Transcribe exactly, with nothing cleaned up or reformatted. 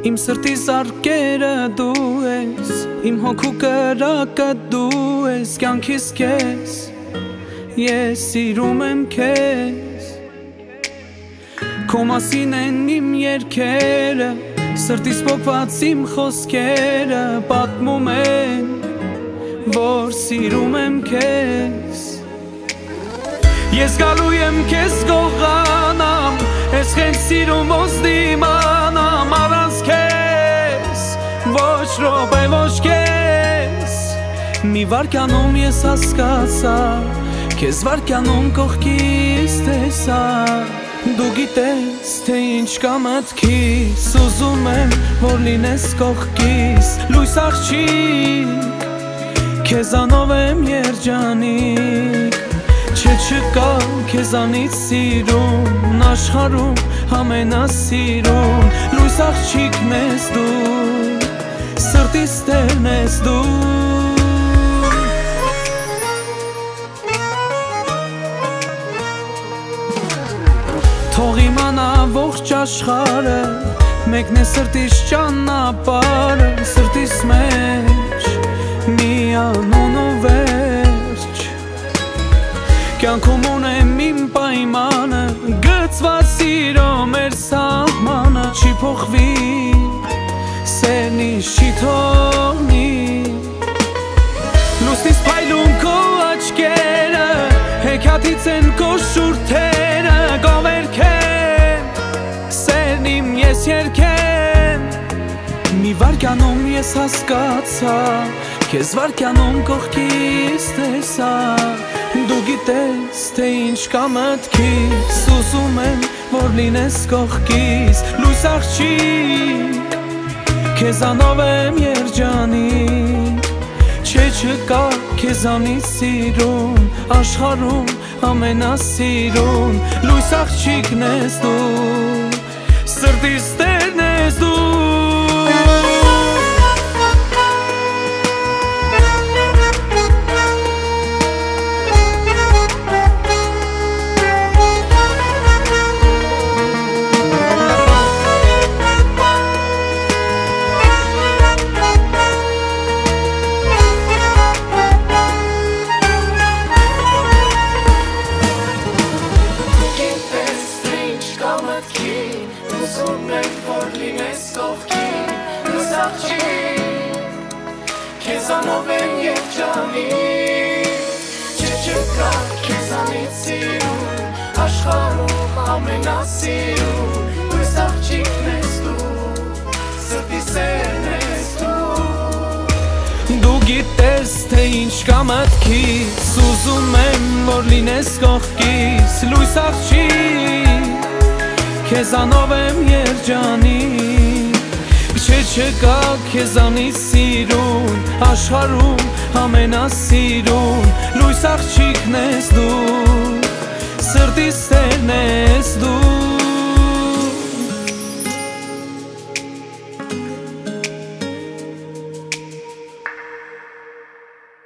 Իմ սրտի զարկերը դու ես, իմ հոգու կրակը դու ես, կյանքիս քեզ, ես սիրում եմ քեզ։ Քո մասին են իմ երգերը, սրտիս պոկված իմ խոսքերը, պատմում են, որ սիրում եմ քեզ։ Ես գալու եմ քեզ գողանամ, ես խենց սիրում ոս դիմանամ, առանց քեզ, ոչ րոպե ոչ քեզ։ Մի վարկյանում ես հասկացա, քեզ վարկյանում կողքիս տեսա։ Դու գիտես, թե ինչ կա մտքիս, ուզում եմ, որ լինես կողքիս, լույս աղջիկ, քեզանով եմ երջանիկ։ Չէ չկա քեզանից սիրուն, աշխարհում ամենասիրուն, լույս աղջիկն ես դու, սրտիս տերն ես դու։ Թող իմանա ողջ աշխարհը, մեկն է սրտիս ճանապարհը, սրտիս մեջ մի անուն ու վերջ։ Կյանքում ունեմ իմ պայմանը, գծված սիրո մեր սահմանը, չի փոխվի, սերն ինձ չի թողնի։ Լուսնից փայլում քո աչքերը, հեքիաթից են քո շուրթերը, գովերք եմ, սերն իմ ես երգեմ։ Մի վարկյանում ես հասկացա, քեզ վարկյանում կողքիս տեսա։ Դու գիտես, թե ինչ կա մտքիս, ուզում եմ, որ լինես կողքիս, լույս աղջիկ, քեզանով եմ երջանիկ։ Չէ չկա քեզանից սիրուն, աշխարհում ամենասիրուն, լույս աղջիկն ես դու, սրտիս տերն ես դու։ Ուզում եմ, որ լինես կողքին, լույս աղջիկ, քեզանով եմ երջանիկ։ Չէ չկա քեզանից սիրուն, աշխարհում ամենասիրուն, լույս աղջիկն ես դու, սրտիս տերն ես դու։ Դու գիտես, թե ինչ կա մտքիս, ուզում եմ, որ լինես կողքիս, լույս աղջիկ, քեզանով եմ երջանիկ։ Չէ չկա քեզանից սիրուն, աշխարհում ամենասիրուն, լույս աղջիկն ես դու, սրտիս